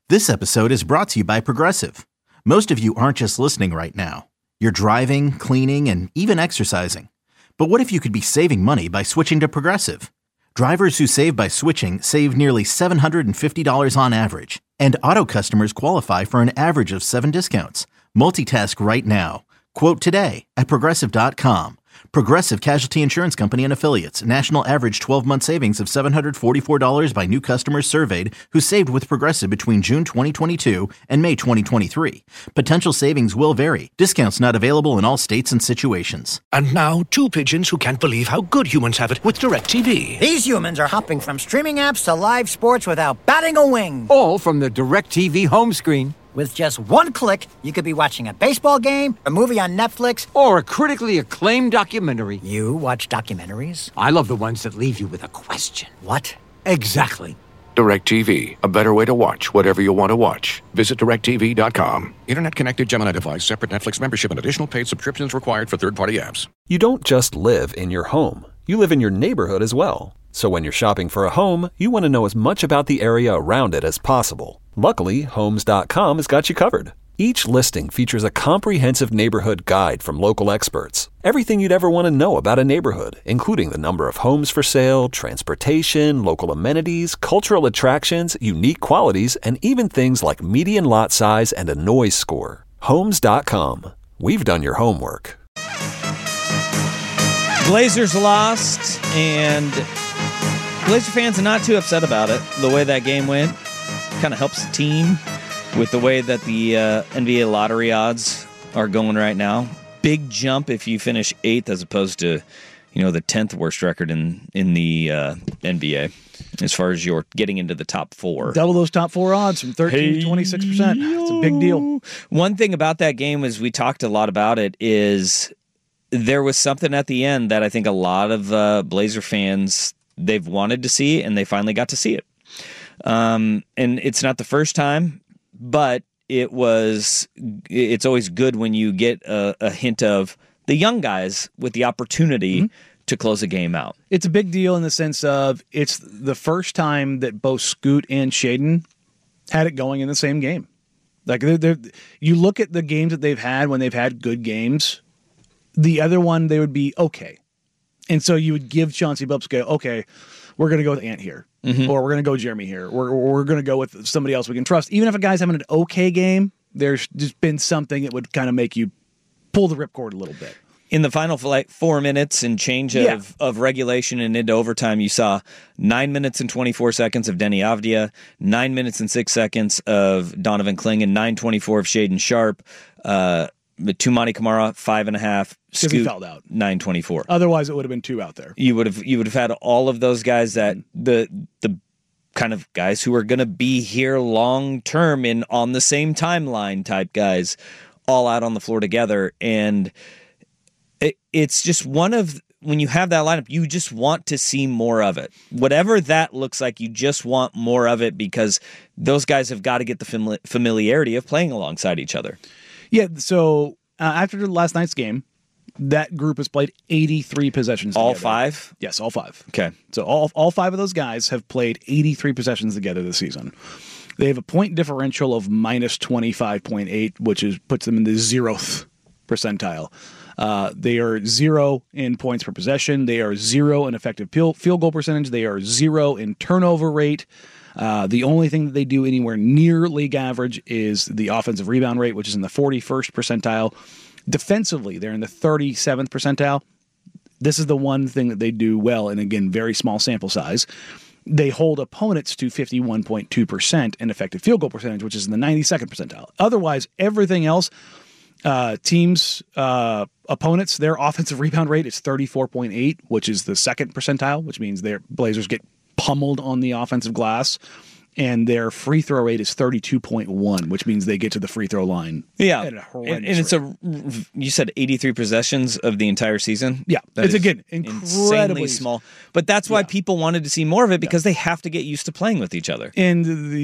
This episode is brought to you by Progressive. Most of you aren't just listening right now. You're driving, cleaning, and even exercising. But what if you could be saving money by switching to Progressive? Drivers who save by switching save nearly $750 on average. And auto customers qualify for an average of 7 discounts. Multitask right now. Quote today at Progressive.com. Progressive Casualty Insurance Company and Affiliates. National average 12-month savings of $744 by new customers surveyed who saved with Progressive between June 2022 and May 2023. Potential savings will vary. Discounts not available in all states and situations. And now, two pigeons who can't believe how good humans have it with DirecTV. These humans are hopping from streaming apps to live sports without batting a wing. All from the DirecTV home screen. With just one click, you could be watching a baseball game, a movie on Netflix, or a critically acclaimed documentary. You watch documentaries? I love the ones that leave you with a question. What? Exactly. DirecTV, a better way to watch whatever you want to watch. Visit DirecTV.com. Internet-connected Gemini device, separate Netflix membership, and additional paid subscriptions required for third-party apps. You don't just live in your home. You live in your neighborhood as well. So when you're shopping for a home, you want to know as much about the area around it as possible. Luckily, Homes.com has got you covered. Each listing features a comprehensive neighborhood guide from local experts. Everything you'd ever want to know about a neighborhood, including the number of homes for sale, transportation, local amenities, cultural attractions, unique qualities, and even things like median lot size and a noise score. Homes.com. We've done your homework. Blazers lost, and Blazer fans are not too upset about it. The way that game went kind of helps the team with the way that the NBA lottery odds are going right now. Big jump if you finish 8th as opposed to, the 10th worst record in the NBA as far as you're getting into the top 4. Double those top 4 odds from 13 to 26%. It's a big deal. One thing about that game is we talked a lot about it is there was something at the end that I think a lot of Blazer fans, they've wanted to see, and they finally got to see it. And it's not the first time, but it's always good when you get a hint of the young guys with the opportunity to close a game out. It's a big deal in the sense of it's the first time that both Scoot and Shaedon had it going in the same game. Like you look at the games that they've had when they've had good games, the other one, they would be okay. And so you would give Chauncey Billups, okay, we're going to go with Ant here. Or we're going to go Jeremy here. We're going to go with somebody else we can trust. Even if a guy's having an okay game, there's just been something that would kind of make you pull the ripcord a little bit. In the final 4 minutes and change of regulation and into overtime, you saw 9 minutes and 24 seconds of Deni Avdija, 9 minutes and 6 seconds of Donovan Clingan, 9:24 of Shaedon Sharpe, Toumani Camara 5.5, Scoot he fouled out 9:24. Otherwise, it would have been 2 out there. You would have had all of those guys that the kind of guys who are going to be here long term and on the same timeline type guys, all out on the floor together, and it's just one of when you have that lineup, you just want to see more of it. Whatever that looks like, you just want more of it because those guys have got to get the familiarity of playing alongside each other. Yeah, so after last night's game, that group has played 83 possessions together. All 5? Yes, all 5. Okay. So all 5 of those guys have played 83 possessions together this season. They have a point differential of minus 25.8, which puts them in the 0th percentile. They are 0 in points per possession. They are 0 in effective field goal percentage. They are 0 in turnover rate. The only thing that they do anywhere near league average is the offensive rebound rate, which is in the 41st percentile. Defensively, they're in the 37th percentile. This is the one thing that they do well, and again, very small sample size. They hold opponents to 51.2% in effective field goal percentage, which is in the 92nd percentile. Otherwise, everything else, teams, opponents, their offensive rebound rate is 34.8, which is the 2nd percentile, which means their Blazers get pummeled on the offensive glass. And their free throw rate is 32.1, which means they get to the free throw line. Yeah, at a horrendous and it's rate. You said 83 possessions of the entire season. Yeah, that it's again incredibly small. But that's why people wanted to see more of it because they have to get used to playing with each other. And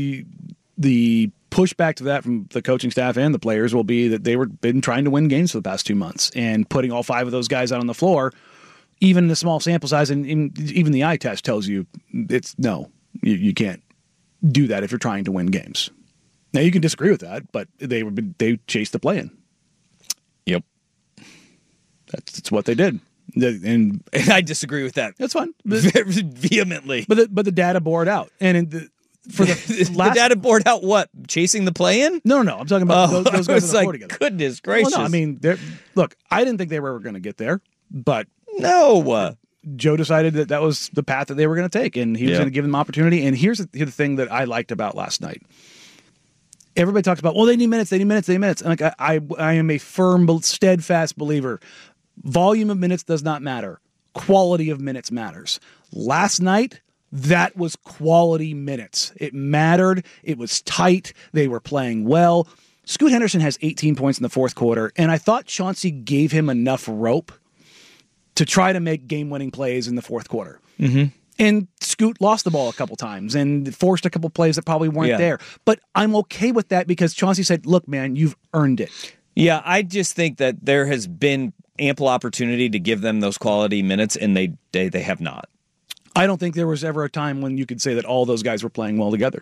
the pushback to that from the coaching staff and the players will be that been trying to win games for the past 2 months, and putting all 5 of those guys out on the floor, even the small sample size, and even the eye test tells you it's no, you can't do that if you're trying to win games. Now you can disagree with that, but they chased the play-in. Yep. That's what they did. And I disagree with that. that's fine. Very vehemently. But the data bore it out. And for the last the data board out what? Chasing the play-in? No. I'm talking about those I guys was on the floor like, together. goodness gracious. Well, no, I mean, look, I didn't think they were ever going to get there, but no. Joe decided that was the path that they were going to take, and he was Yeah. going to give them opportunity. And here's the thing that I liked about last night. Everybody talks about, well, they need minutes. And like I am a firm, steadfast believer. Volume of minutes does not matter. Quality of minutes matters. Last night, that was quality minutes. It mattered. It was tight. They were playing well. Scoot Henderson has 18 points in the fourth quarter, and I thought Chauncey gave him enough rope to try to make game-winning plays in the fourth quarter. Mm-hmm. And Scoot lost the ball a couple times and forced a couple plays that probably weren't there. But I'm okay with that because Chauncey said, look, man, you've earned it. Yeah, I just think that there has been ample opportunity to give them those quality minutes, and they have not. I don't think there was ever a time when you could say that all those guys were playing well together.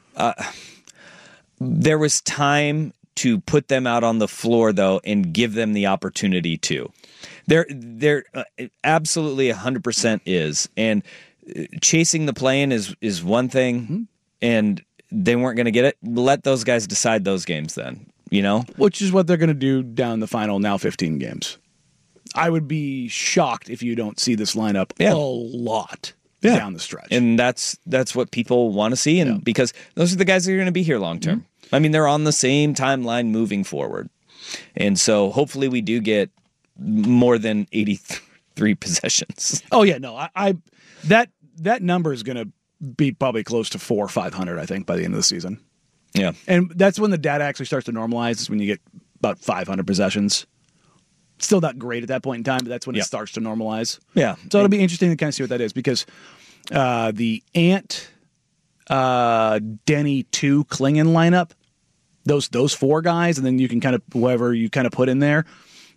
There was time to put them out on the floor, though, and give them the opportunity to. There absolutely 100% is. And chasing the play-in is one thing, and they weren't going to get it. Let those guys decide those games then, you know? Which is what they're going to do down the final now 15 games. I would be shocked if you don't see this lineup a lot down the stretch. And that's what people want to see, and because those are the guys that are going to be here long term. I mean, they're on the same timeline moving forward. And so hopefully we do get more than 83 possessions. Oh yeah, no. I that number is going to be probably close to 400 or 500, I think, by the end of the season. Yeah. And that's when the data actually starts to normalize, is when you get about 500 possessions. Still not great at that point in time, but that's when it starts to normalize. Yeah. So it'll be interesting to kind of see what that is, because the Ant, Denny 2 Klingon lineup, those four guys, and then you can kind of, whoever you kind of put in there,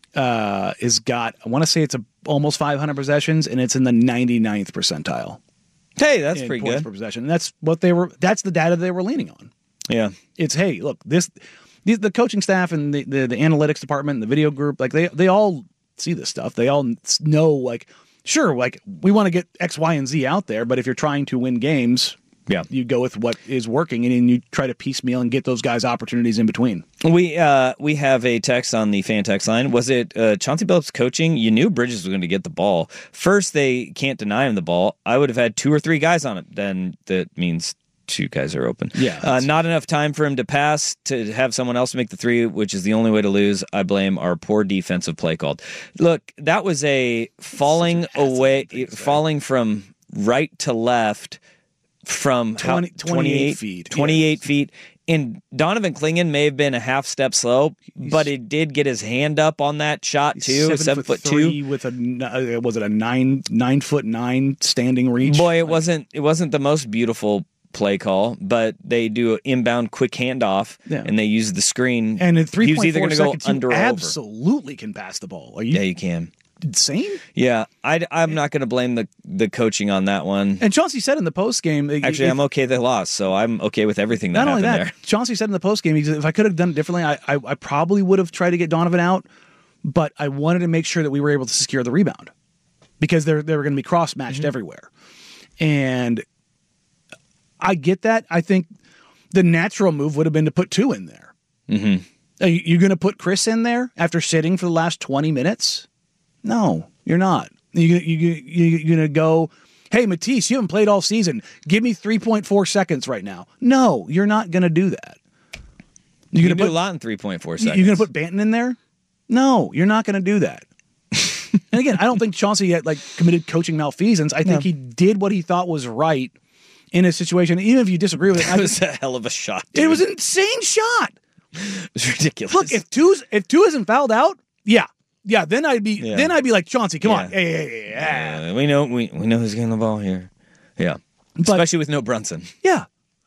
is got, I want to say it's almost 500 possessions, and it's in the 99th percentile. Hey, that's pretty points good. per possession. And that's the data they were leaning on. Yeah. It's, hey, look, the coaching staff and the analytics department and the video group, like they all see this stuff. They all know, like, sure, like, we want to get X, Y, and Z out there, but if you're trying to win games, you go with what is working, and then you try to piecemeal and get those guys opportunities in between. We have a text on the fan text line. Was it Chauncey Billups coaching? You knew Bridges was going to get the ball. First, they can't deny him the ball. I would have had 2 or 3 guys on it. Then that means 2 guys are open. Yeah, not enough time for him to pass, to have someone else make the 3, which is the only way to lose. I blame our poor defensive play called. Look, that was a falling from right to left from 28 feet. 28 feet. And Donovan Klingon may have been a half step slow, but it did get his hand up on that shot too. 7'2" with a was it a 9'9" standing reach? Boy, it wasn't the most beautiful play call, but they do an inbound quick handoff, and they use the screen. And in 3.4 he was either going to go seconds, under you or over. absolutely can pass the ball. Are you? Yeah, you can. Insane? Yeah, I'm not going to blame the coaching on that one. And Chauncey said in the post game, actually, I'm okay they lost, so I'm okay with everything that happened there. Chauncey said in the post game, if I could have done it differently, I probably would have tried to get Donovan out, but I wanted to make sure that we were able to secure the rebound, because they were going to be cross matched everywhere, and I get that. I think the natural move would have been to put 2 in there. Mm-hmm. Are you going to put Chris in there after sitting for the last 20 minutes? No, you're not. You're going to go, hey, Matisse, you haven't played all season. Give me 3.4 seconds right now. No, you're not going to do that. You're going to do a lot in 3.4 seconds. You're going to put Banton in there? No, you're not going to do that. And again, I don't think Chauncey had committed coaching malfeasance. I think he did what he thought was right in a situation. Even if you disagree with it, it was a hell of a shot. Dude. It was an insane shot. It was ridiculous. Look, if two isn't fouled out, then I'd be like, Chauncey, come on. Hey. We know who's getting the ball here. Yeah. Especially with no Brunson. Yeah.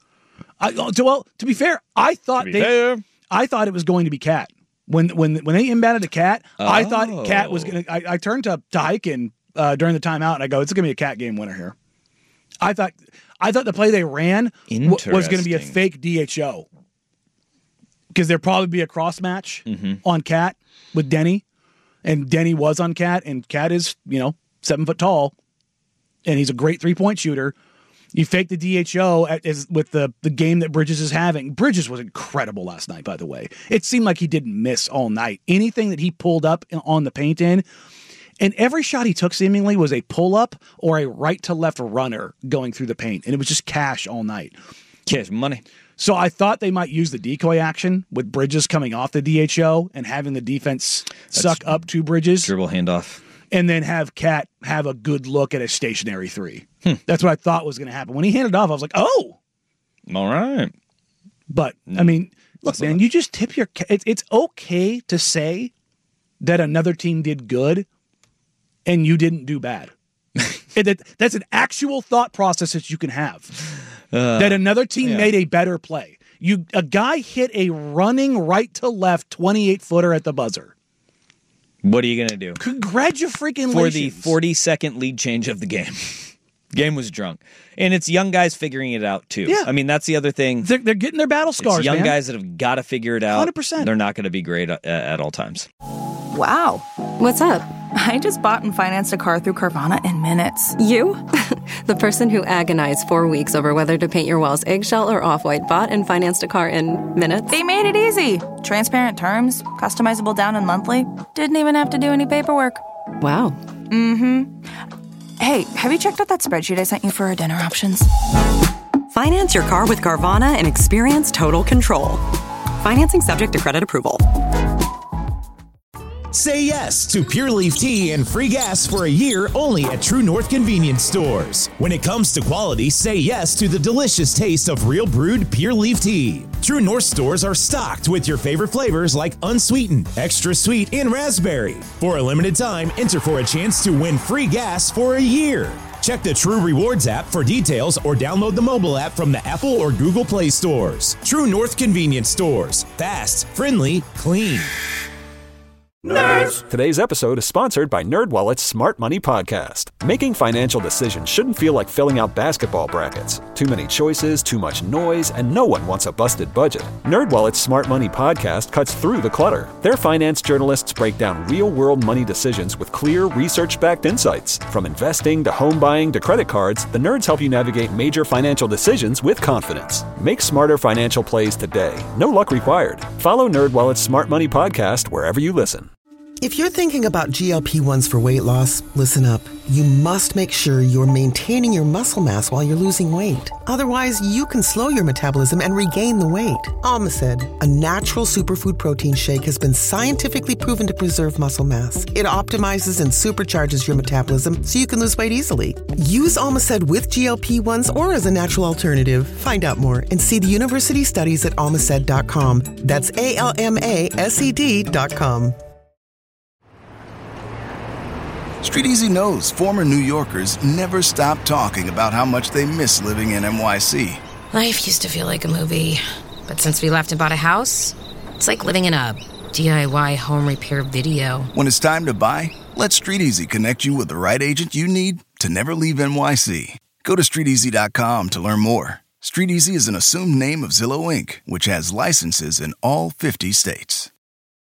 To be fair, I thought it was going to be Cat. When they inbounded to Cat, I thought Cat was going to I turned to Hyken during the timeout, and I go, it's going to be a Cat game winner here. I thought the play they ran was going to be a fake DHO. because there'd probably be a cross match on Cat with Denny, and Denny was on Cat, and Cat is 7 foot tall, and he's a great 3-point shooter. You fake the DHO with the game that Bridges is having. Bridges was incredible last night, by the way. It seemed like he didn't miss all night. Anything that he pulled up on the paint in, and every shot he took seemingly was a pull-up or a right-to-left runner going through the paint, and it was just cash all night. Cash money. So I thought they might use the decoy action with Bridges coming off the DHO and having the defense suck up to Bridges. Dribble handoff. And then have Cat have a good look at a stationary 3. That's what I thought was going to happen. When he handed off, I was like, oh. All right. But, I mean, look, man, you just tip your – it's okay to say that another team did good and you didn't do bad. That's an actual thought process that you can have. That another team made a better play. A guy hit a running right to left 28-footer at the buzzer. What are you going to do? Congratulations. For the 40-second lead change of the game. Game was drunk. And it's young guys figuring it out, too. Yeah. I mean, that's the other thing. They're getting their battle scars, It's young man. guys that have got to figure it out. 100%. They're not going to be great at all times. Wow. What's up? I just bought and financed a car through Carvana in minutes. You? The person who agonized 4 weeks over whether to paint your walls eggshell or off-white bought and financed a car in minutes? They made it easy. Transparent terms, customizable down and monthly. Didn't even have to do any paperwork. Wow. Hey, have you checked out that spreadsheet I sent you for our dinner options? Finance your car with Carvana and experience total control. Financing subject to credit approval. Say yes to Pure Leaf Tea and free gas for a year only at True North Convenience Stores. When it comes to quality, say yes to the delicious taste of real brewed Pure Leaf Tea. True North stores are stocked with your favorite flavors like unsweetened, extra sweet, and raspberry. For a limited time, enter for a chance to win free gas for a year. Check the True Rewards app for details or download the mobile app from the Apple or Google Play stores. True North Convenience Stores. Fast, friendly, clean. Nerds! Today's episode is sponsored by NerdWallet's Smart Money Podcast. Making financial decisions shouldn't feel like filling out basketball brackets. Too many choices, too much noise, and no one wants a busted budget. NerdWallet's Smart Money Podcast cuts through the clutter. Their finance journalists break down real-world money decisions with clear, research-backed insights. From investing to home buying to credit cards, the nerds help you navigate major financial decisions with confidence. Make smarter financial plays today. No luck required. Follow NerdWallet's Smart Money Podcast wherever you listen. If you're thinking about GLP-1s for weight loss, listen up. You must make sure you're maintaining your muscle mass while you're losing weight. Otherwise, you can slow your metabolism and regain the weight. Almacid, a natural superfood protein shake, has been scientifically proven to preserve muscle mass. It optimizes and supercharges your metabolism so you can lose weight easily. Use Almacid with GLP-1s or as a natural alternative. Find out more and see the university studies at almacid.com. That's ALMASED.com. Street Easy knows former New Yorkers never stop talking about how much they miss living in NYC. Life used to feel like a movie, but since we left and bought a house, it's like living in a DIY home repair video. When it's time to buy, let Street Easy connect you with the right agent you need to never leave NYC. Go to StreetEasy.com to learn more. Street Easy is an assumed name of Zillow Inc., which has licenses in all 50 states.